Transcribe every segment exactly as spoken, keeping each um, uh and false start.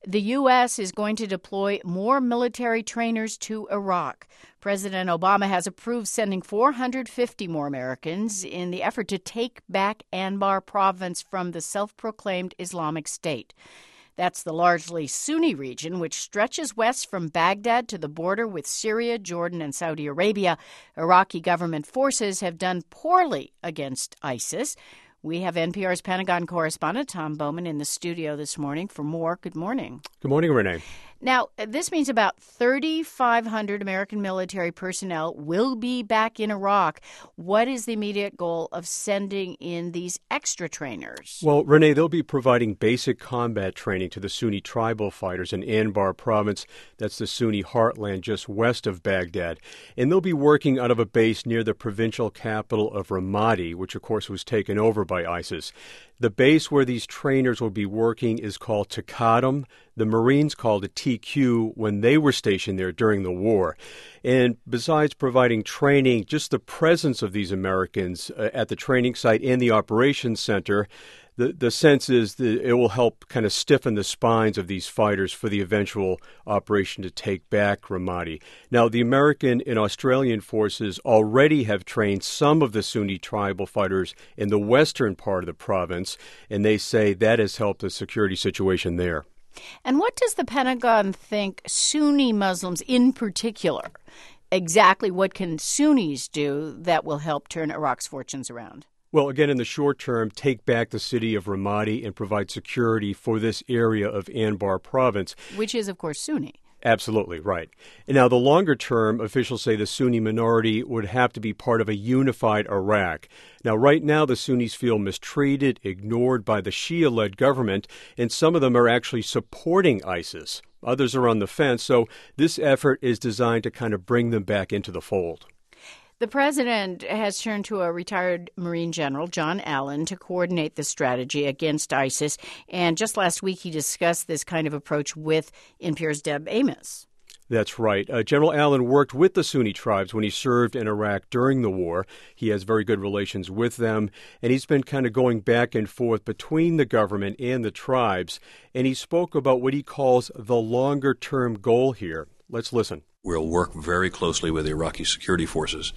The U S is going to deploy more military trainers to Iraq. President Obama has approved sending four hundred fifty more Americans in the effort to take back Anbar province from the self-proclaimed Islamic State. That's the largely Sunni region, which stretches west from Baghdad to the border with Syria, Jordan, and Saudi Arabia. Iraqi government forces have done poorly against ISIS. We have N P R's Pentagon correspondent Tom Bowman in the studio this morning for more. Good morning. Good morning, Renee. Now, this means about thirty-five hundred American military personnel will be back in Iraq. What is the immediate goal of sending in these extra trainers? Well, Renee, they'll be providing basic combat training to the Sunni tribal fighters in Anbar province. That's the Sunni heartland just west of Baghdad. And they'll be working out of a base near the provincial capital of Ramadi, which, of course, was taken over by ISIS. The base where these trainers will be working is called Takadum. The Marines called it T Q when they were stationed there during the war. And besides providing training, just the presence of these Americans uh, at the training site and the operations center, the, the sense is that it will help kind of stiffen the spines of these fighters for the eventual operation to take back Ramadi. Now, the American and Australian forces already have trained some of the Sunni tribal fighters in the western part of the province, and they say that has helped the security situation there. And what does the Pentagon think Sunni Muslims in particular, exactly what can Sunnis do that will help turn Iraq's fortunes around? Well, again, in the short term, take back the city of Ramadi and provide security for this area of Anbar province. Which is, of course, Sunni. Absolutely, right. And now the longer term, officials say the Sunni minority would have to be part of a unified Iraq. Now, right now, the Sunnis feel mistreated, ignored by the Shia-led government, and some of them are actually supporting ISIS. Others are on the fence, so this effort is designed to kind of bring them back into the fold. The president has turned to a retired Marine general, John Allen, to coordinate the strategy against ISIS. And just last week, he discussed this kind of approach with N P R's Deb Amos. That's right. Uh, General Allen worked with the Sunni tribes when he served in Iraq during the war. He has very good relations with them, and he's been kind of going back and forth between the government and the tribes. And he spoke about what he calls the longer-term goal here. Let's listen. We'll work very closely with the Iraqi security forces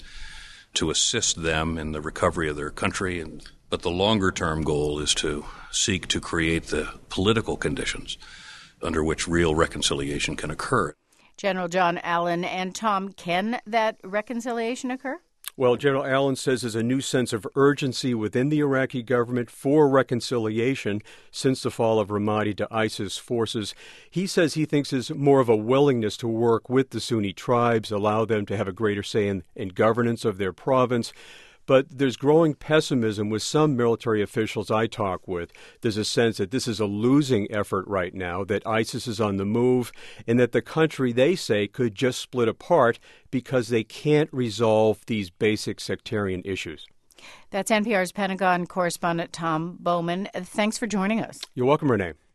to assist them in the recovery of their country. And, but the longer-term goal is to seek to create the political conditions under which real reconciliation can occur. General John Allen and Tom, can that reconciliation occur? Well, General Allen says there's a new sense of urgency within the Iraqi government for reconciliation since the fall of Ramadi to ISIS forces. He says he thinks there's more of a willingness to work with the Sunni tribes, allow them to have a greater say in, in governance of their province. But there's growing pessimism with some military officials I talk with. There's a sense that this is a losing effort right now, that ISIS is on the move, and that the country, they say, could just split apart because they can't resolve these basic sectarian issues. That's N P R's Pentagon correspondent Tom Bowman. Thanks for joining us. You're welcome, Renee.